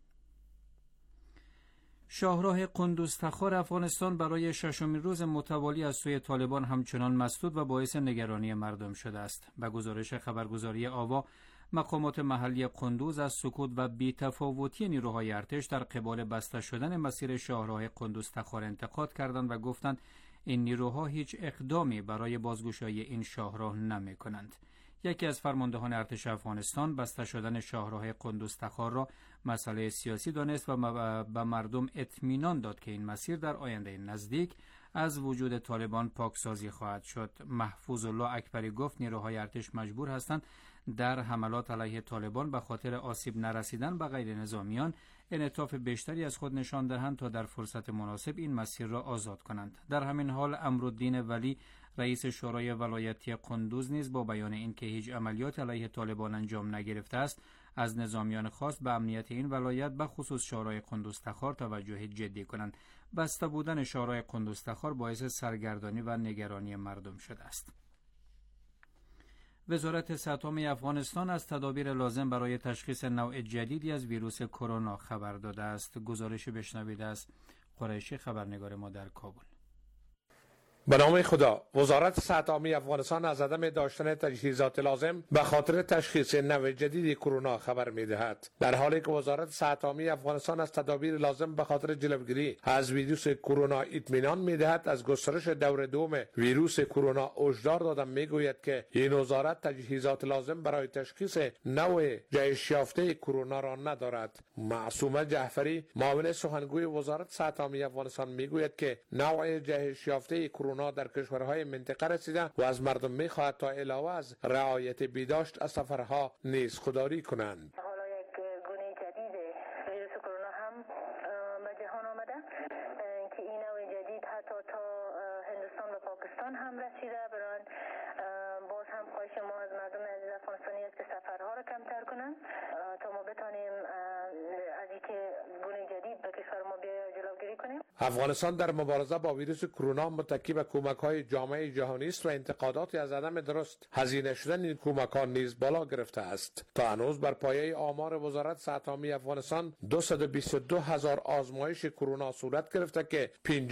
شاهراه قندوز تخار افغانستان برای 6مین روز متوالی از سوی طالبان همچنان مسدود و باعث نگرانی مردم شده است. به گزارش خبرگزاری آوا، مقامات محلی قندوز از سکوت و بی‌تفاوتی نیروهای ارتش در قبال بسته شدن مسیر شاهراه قندوز تخار انتقاد کردند و گفتند این نیروها هیچ اقدامی برای بازگشایی این شاهراه نمی کنند. یکی از فرماندهان ارتش افغانستان بسته شدن شاهراه قندوز تخار را مسئله سیاسی دانست و به مردم اطمینان داد که این مسیر در آینده نزدیک از وجود طالبان پاکسازی خواهد شد. محفوظ الله اکبری گفت نیروهای ارتش مجبور هستند در حملات علیه طالبان به خاطر آسیب نرسیدن به غیر نظامیان انعطاف بیشتری از خود نشان دهند تا در فرصت مناسب این مسیر را آزاد کنند. در همین حال امرالدین ولی رئیس شورای ولایتی قندوز نیز با بیان اینکه هیچ عملیات علیه طالبان انجام نگرفته است، از نظامیان خاص به امنیت این ولایت به خصوص شورای قندوز تخار توجه جدی کنند. بسته بودن شورای قندوز تخار باعث سرگردانی و نگرانی مردم شده است. وزارت صحت عامه افغانستان از تدابیر لازم برای تشخیص نوع جدیدی از ویروس کرونا خبر داده است. گزارش بشنوید از قریشی خبرنگار ما در کابل. به نام خدا، وزارت صحت عامه افغانستان از عدم داشتن تجهیزات لازم به خاطر تشخیص نوع جدید کرونا خبر می‌دهد. در حالی که وزارت صحت عامه افغانستان از تدابیر لازم به خاطر جلوگیری از ویروس کرونا اطمینان می‌دهد، از گسترش دور دوم ویروس کرونا هشدار داده می‌گوید که این وزارت تجهیزات لازم برای تشخیص نوع جهش یافته کرونا را ندارد. معصومه جعفری، معاون سخنگوی وزارت صحت عامه افغانستان می‌گوید که نوع جهش یافته کرونا در کشورهای منطقه رسیده و از مردم می‌خواهد تا علاوه از رعایت بیداشت از سفرها نیز خودداری کنند. حالا یک گونه جدید ویروس کرونا هم به جهان آمده که این نوع جدید حتی تا هندوستان و پاکستان هم رسیده. برای باز هم خواهش ما از مردم عزیز افغانستانی است که سفرها را کمتر کنند تا ما بتانیم از اینکه گونه جدید به کشور ما بیاید جلوگیری کنیم. افغانستان در مبارزه با ویروس کرونا متکی به کمک‌های جامعه جهانی است و انتقاداتی از عدم درست هزینه شدن این کمک‌ها نیز بالا گرفته است. تا هنوز بر پایه آمار وزارت صحت عامه افغانستان 222,000 آزمایش کرونا صورت گرفته که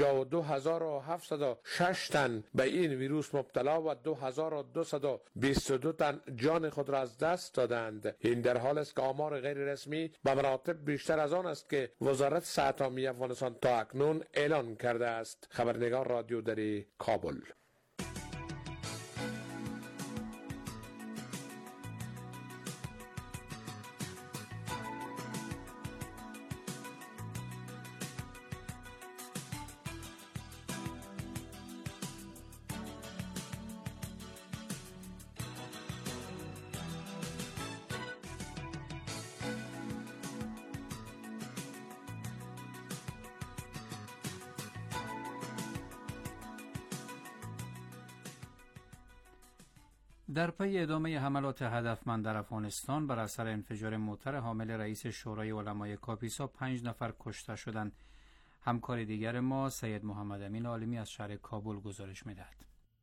52,706 تن به این ویروس مبتلا و 2,222 تن جان خود را از دست دادند. این در حال است که آمار غیر رسمی به مراتب بیشتر از آن است که وزارت صحت عامه افغانستان تا اکنون اعلان کرده است. خبرنگار رادیو دری، کابل. در پی ادامه حملات هدفمند در افغانستان بر اثر انفجار موتر حامل رئیس شورای علمای کاپیسا 5 نفر کشته شدند. همکار دیگر ما سید محمد امین عالمی از شهر کابل گزارش می‌دهد.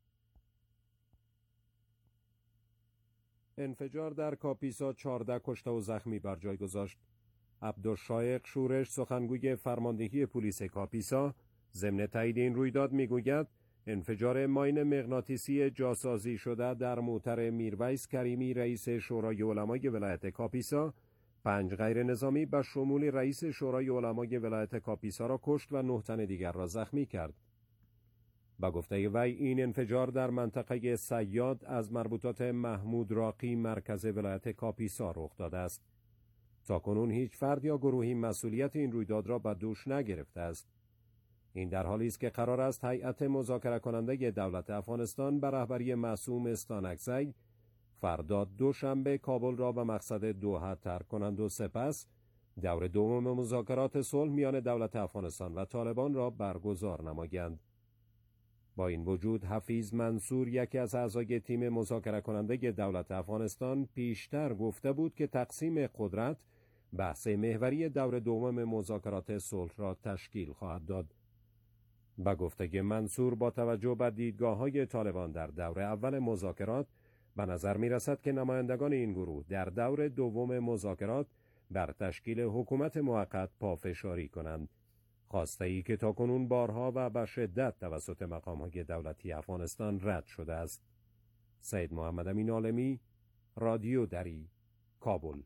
انفجار در کاپیسا 14 کشته و زخمی بر جای گذاشت. عبدالشایق شورش، سخنگوی فرماندهی پلیس کاپیسا، ضمن تایید این رویداد میگوید انفجار ماین مغناطیسی جاسازی شده در موتر میرویس کریمی رئیس شورای علمای ولایت کاپیسا 5 غیر نظامی به شمول رئیس شورای علمای ولایت کاپیسا را کشت و 9 تن دیگر را زخمی کرد. با گفته وی این انفجار در منطقه صیاد از مربوطات محمود راقی مرکز ولایت کاپیسا رخ داده است. تاکنون هیچ فرد یا گروهی مسئولیت این رویداد را به دوش نگرفته است. این در حالی است که قرار است هیئت مذاکره کننده دولت افغانستان به رهبری معصوم استانکزی فردا دوشنبه کابل را به مقصد دوحه ترک کنند و سپس دور دوم مذاکرات صلح میان دولت افغانستان و طالبان را برگزار نمایند. با این وجود حفیظ منصور، یکی از اعضای تیم مذاکره کننده دولت افغانستان، پیشتر گفته بود که تقسیم قدرت بحث محوری دور دوم مذاکرات صلح را تشکیل خواهد داد. با گفته منصور با توجه به دیدگاه‌های طالبان در دور اول مذاکرات به نظر می‌رسد که نمایندگان این گروه در دور دوم مذاکرات بر تشکیل حکومت موقت پافشاری کنند، خواسته‌ای که تاکنون بارها و به شدت توسط مقام‌های دولتی افغانستان رد شده است. سید محمد امین عالمی، رادیو دری، کابل.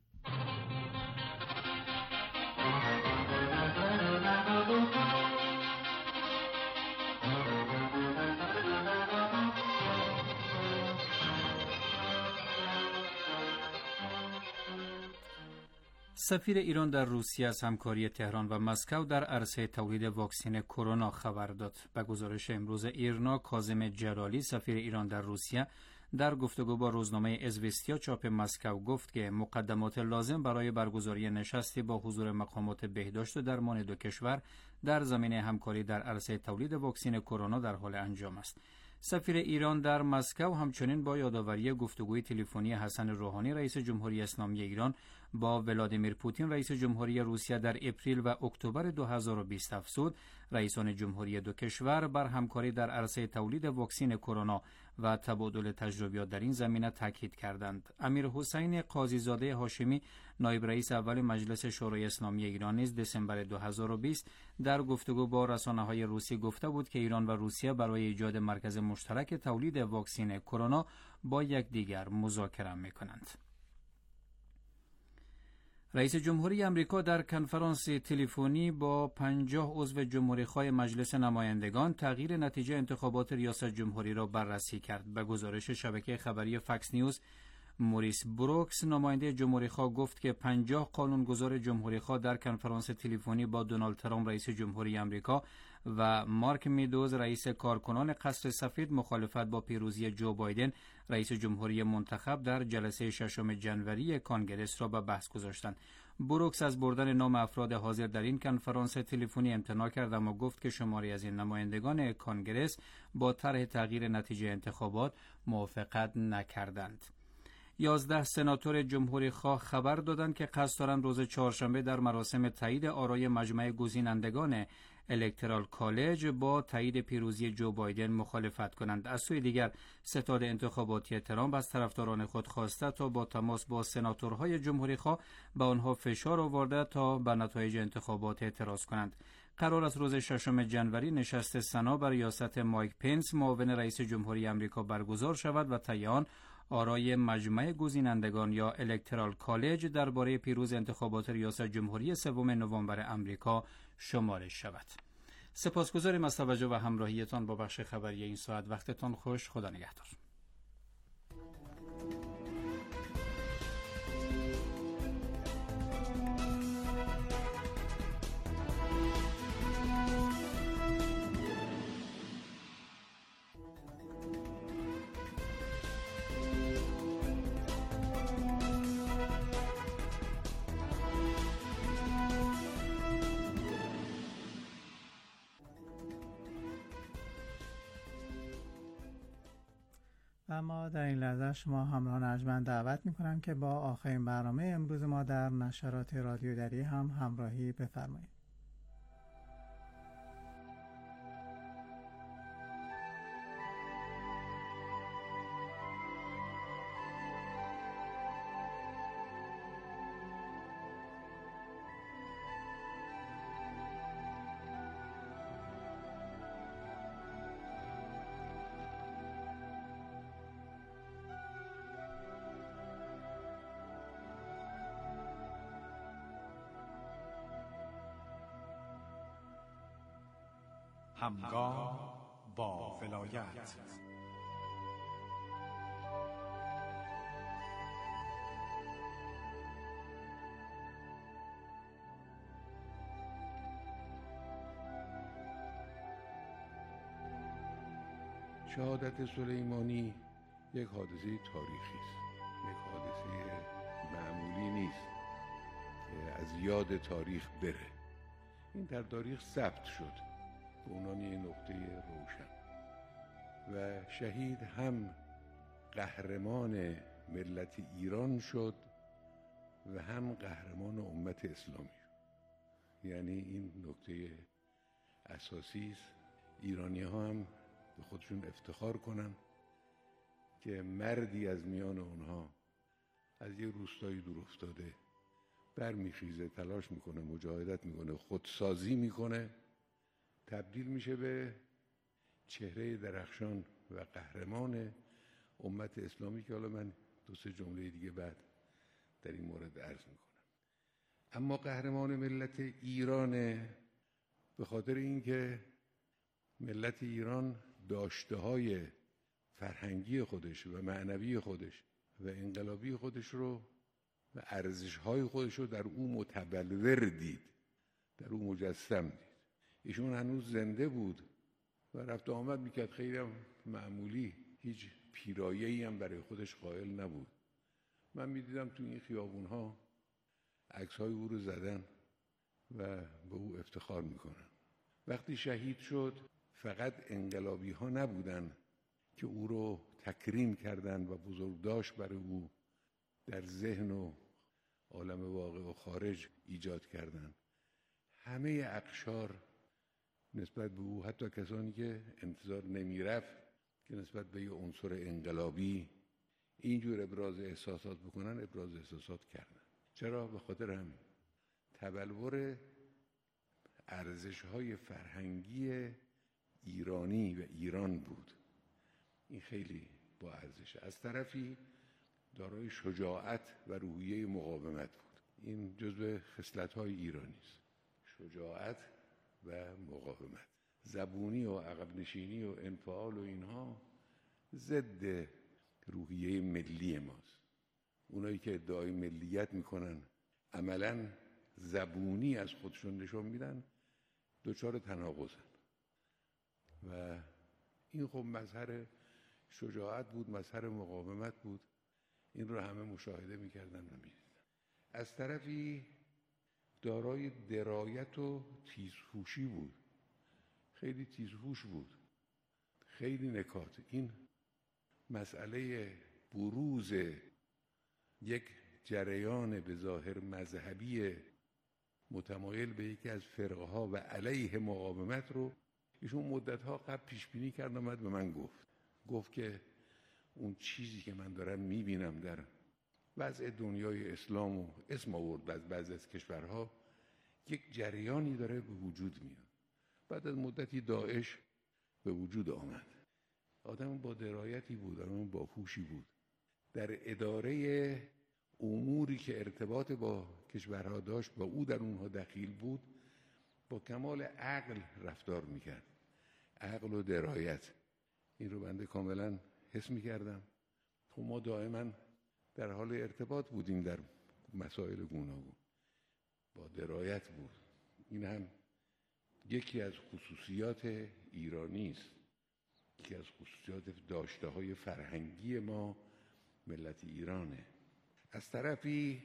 سفیر ایران در روسیه از همکاری تهران و مسکو در عرصه تولید واکسن کرونا خبر داد. به گزارش امروز ایرنا، کاظم جلالی سفیر ایران در روسیه در گفتگو با روزنامه ازوستیا چاپ مسکو گفت که مقدمات لازم برای برگزاری نشستی با حضور مقامات بهداشت و درمان دو کشور در زمینه همکاری در عرصه تولید واکسن کرونا در حال انجام است. سفیر ایران در مسکو همچنین با یادآوری گفتگوی تلفنی حسن روحانی رئیس جمهوری اسلامی ایران با ولادیمیر پوتین رئیس جمهوری روسیه در اپریل و اکتبر 2020 افزود رئیسان جمهوری دو کشور بر همکاری در عرصه تولید واکسن کرونا و تبادل تجربیات در این زمینه تاکید کردند. امیر حسین قاضی زاده هاشمی نایب رئیس اول مجلس شورای اسلامی ایران نیز دسامبر 2020 در گفتگو با رسانه‌های روسی گفته بود که ایران و روسیه برای ایجاد مرکز مشترک تولید واکسن کرونا با یکدیگر مذاکره می‌کنند. رئیس جمهوری آمریکا در کنفرانس تلفنی با 50 عضو جمهوری‌خواه مجلس نمایندگان تغییر نتیجه انتخابات ریاست جمهوری را بررسی کرد. به گزارش شبکه خبری فاکس نیوز، موریس بروکس نماینده جمهوری‌خواه گفت که 50 قانونگذار جمهوری‌خواه در کنفرانس تلفنی با دونالد ترامپ رئیس جمهوری آمریکا و مارک میدوز رئیس کارکنان قصر سفید مخالفت با پیروزی جو بایدن رئیس جمهوری منتخب در جلسه 6 جنوری کانگرس را به بحث گذاشتند. بروکس از بردن نام افراد حاضر در این کنفرانس تلفنی امتناع کرد، اما گفت که شماری از این نمایندگان کانگرس با طرح تغییر نتیجه انتخابات موافقت نکردند. 11 سناتور جمهوری‌خواه خبر دادند که قصد دارند روز چهارشنبه در مراسم تایید آرای مجمع گزینندگان الکترال کالج با تایید پیروزی جو بایدن مخالفت کنند. از سوی دیگر ستاد انتخاباتی ترامپ از طرفداران خود خواسته تا با تماس با سناتورهای جمهوری‌خواه به آنها فشار آورده تا به نتایج انتخابات اعتراض کنند. قرار است روز 6 جنوری نشست سنا بر ریاست مایک پنس معاون رئیس جمهوری آمریکا برگزار شود و طی آن آرای مجمع گزینندگان یا الکترال کالج درباره پیروز انتخابات ریاست جمهوری 3 نوامبر آمریکا شمارش شود. سپاسگزاریم از توجه و همراهیتان با بخش خبری این ساعت. وقتتان خوش. خدا نگهدار. اما در این لحظه شما همراهان ارجمند دعوت میکنم که با آخرین برنامه امروز ما در نشرات رادیو دری هم همراهی بفرمایید. همگام با ولایت. شهادت سلیمانی یک حادثه تاریخی است، یک حادثه معمولی نیست که از یاد تاریخ بره. این در تاریخ ثبت شد به عنوان یک نقطه روشن و شهید هم قهرمان ملت ایران شد و هم قهرمان امت اسلامی. یعنی این نکته اساسی است. ایرانی ها هم به خودشون افتخار کنن که مردی از میان اونها از یه روستایی دور افتاده برمیخیزه، تلاش میکنه، مجاهدت میکنه، خودسازی میکنه، تبدیل میشه به چهره درخشان و قهرمان امت اسلامی که حالا من 2-3 جمله دیگه بعد در این مورد عرض میکنم. اما قهرمان ملت ایرانه به خاطر اینکه ملت ایران داشته‌های فرهنگی خودش و معنوی خودش و انقلابی خودش رو و ارزش‌های خودش رو در او متبلور دید، در او مجسم دید. ایشون هنوز زنده بود و رفت و آمد میکرد، خیلی هم معمولی، هیچ پیرایه‌ای هم برای خودش قائل نبود. من میدیدم تو این خیابون‌ها عکس‌های او رو زدن و به او افتخار میکنن. وقتی شهید شد فقط انقلابی‌ها نبودن که او رو تکریم کردند و بزرگداشت برای او در ذهن و عالم واقع و خارج ایجاد کردند. همه اقشار نسبت به او، حتی کسانی که انتظار نمیرفت که نسبت به یه عنصر انقلابی اینجور ابراز احساسات بکنن، ابراز احساسات کردن. چرا؟ به خاطر همین تبلور ارزش‌های فرهنگی ایرانی و ایران بود. این خیلی با ارزشه. از طرفی دارای شجاعت و روحیه مقاومت بود. این جزو خصلت‌های ایرانی است. شجاعت و مقاومت. زبونی و عقب نشینی و انفعال و اینها ضد روحیه ملی ماست. اونایی که ادعای ملیت میکنن عملاً زبونی از خودشون نشون میدن، دچار تناقضن. و این خب مظهر شجاعت بود، مظهر مقاومت بود. این رو همه مشاهده میکردن و میدیدن. از طرفی دارای درایت و تیزهوشی بود، خیلی تیزهوش بود، خیلی نکات. این مسئله بروز یک جریان به ظاهر مذهبی متمایل به یکی از فرقه ها و علیه مقاومت رو ایشون مدت‌ها قبل پیش بینی کرد، اومد به من گفت که اون چیزی که من دارم میبینم در وضع دنیای اسلام و اسم آورد از بعضی از کشورها، یک جریانی داره به وجود میاد. بعد از مدتی داعش به وجود آمد. آدم با درایتی بود، آدم با هوشی بود. در اداره اموری که ارتباط با کشورها داشت و او در اونها دخیل بود، با کمال عقل رفتار میکرد. عقل و درایت، این رو بنده کاملا حس میکردم. خب ما دائما در حال ارتباط بودیم در مسائل گوناگون. با درایت بود. این هم یکی از خصوصیات ایرانی است، یکی از خصوصیات داشته‌های فرهنگی ما ملت ایرانه. از طرفی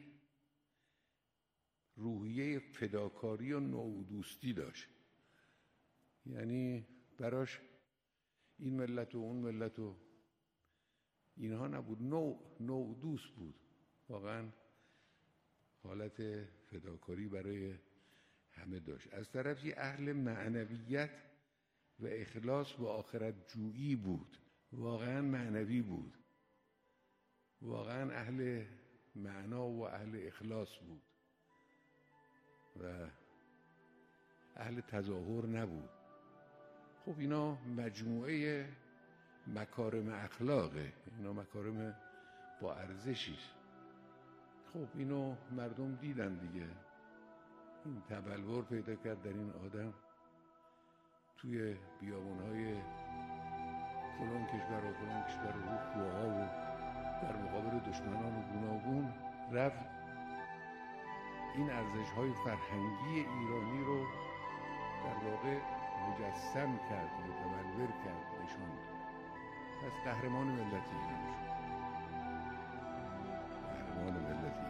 روحیه فداکاری و نودوستی داشت، یعنی براش این ملت و اون ملت و اینها نبود، نودوست بود. واقعا حالت فداکاری برای همه داشت. از طرفی اهل معنویت و اخلاص و آخرت جویی بود، واقعا معنوی بود، واقعا اهل معنا و اهل اخلاص بود و اهل تظاهر نبود. خب اینا مجموعه مکارم اخلاقه، اینا مکارم با ارزشیست. خب اینو مردم دیدن دیگه. این تبلور پیدا کرد در این آدم. توی بیابان‌های فلان کشور و فلان کشور و کوه‌ها و در مقابل دشمنان گوناگون رفت این ارزش‌های فرهنگی ایرانی رو در واقع مجسم کرد، متبلور کرد، نشون داد. پس قهرمان ملت ایران شد. قهرمان ملت ایران.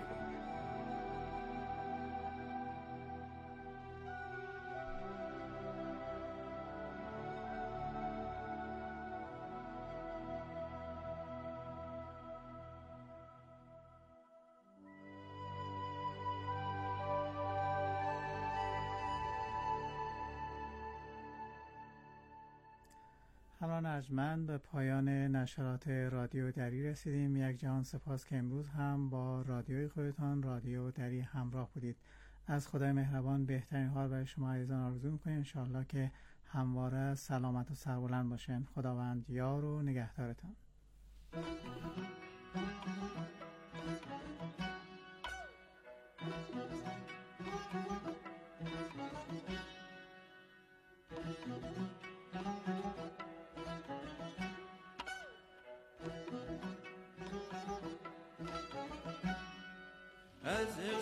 همراهان ارجمند، به پایان نشرات رادیو دری رسیدیم. یک جهان سپاس که امروز هم با رادیوی خودتان رادیو دری همراه بودید. از خدای مهربان بهترین حال برای شما عزیزان آرزو می‌کنیم. انشاءالله که همواره سلامت و سربلند باشین. خداوند یار و نگهدارتان.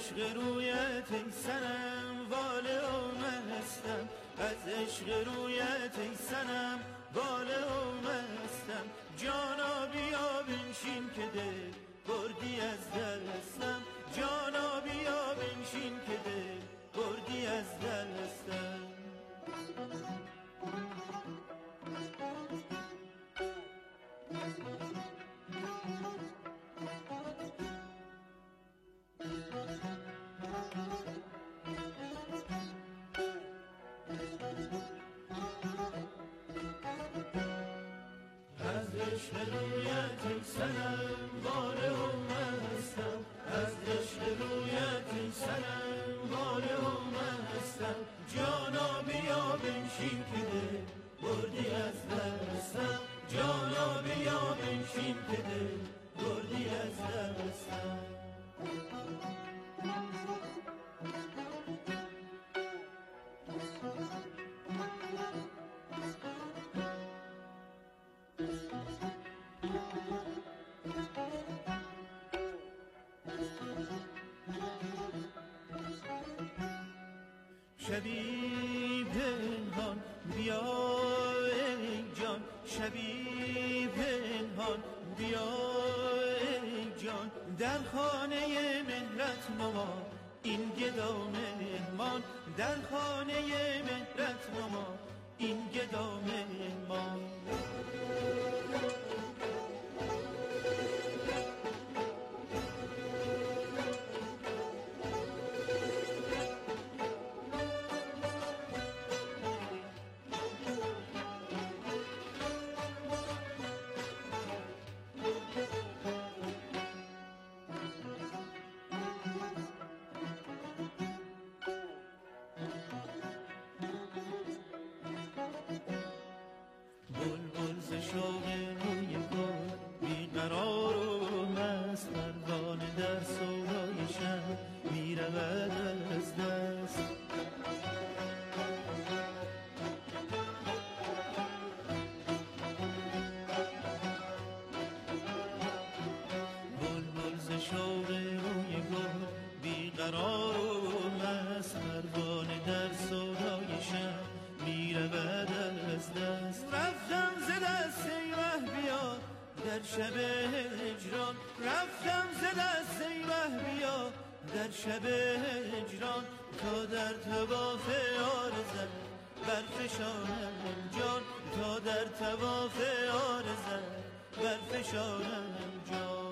عشق رویت ای سنم واله اومستم، از عشق رویت ای سنم واله اومستم. جانا بیا بنشین که دل بردی از دستم، جانا بیا بنشین که دل بردی از دستم. از عشق رویت ای سنم واله اومستم، از عشق رویت ای سنم واله اومستم. جانا بیا بنشین که دل بردی از دستم، جانا بیا بنشین که دل بردی از دستم. شبی پنهان بیا ای جان، شبی پنهان بیا ای جان. در خانه مهرت نما این گدا مهمان، در خانه مهرت نما این گدا مهمان. بلبل ز شوق روی گل بیقرار و مست، پروانه در سودای شب میرود از دست. بلبل ز شوق روی گل بیقرار و مست، پروانه در سودای شب میرود از دست. رفتم ز دست ای مه بیا در شب هجران، رفتم ز دست ای مه بیا در شب هجران. تا در طواف آرزت برفشانم جان، تا در طواف آرزت برفشانم جان.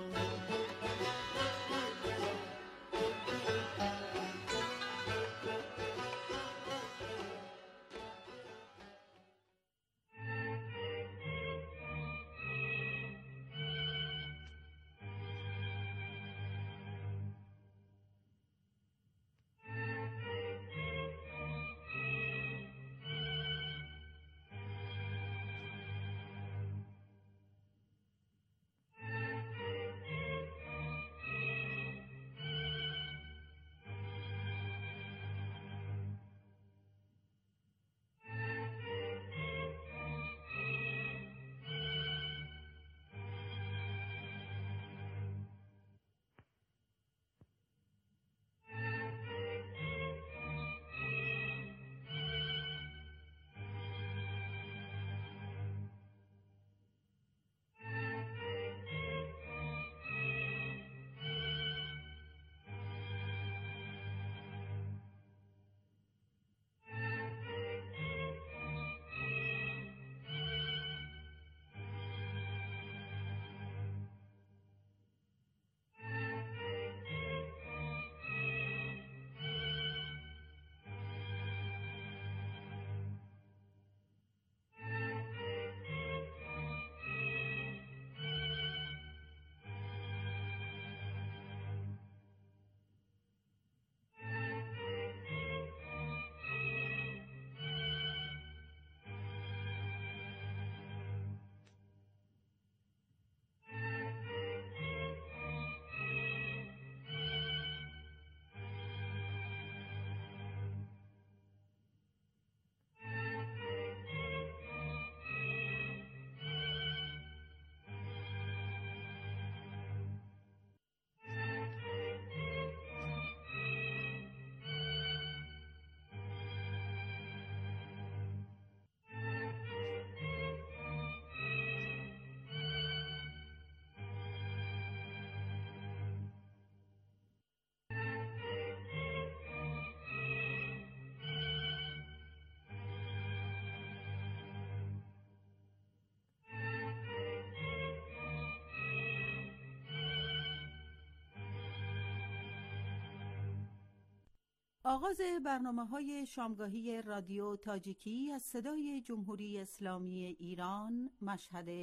آغاز برنامه‌های شامگاهی رادیو تاجیکی از صدای جمهوری اسلامی ایران، مشهد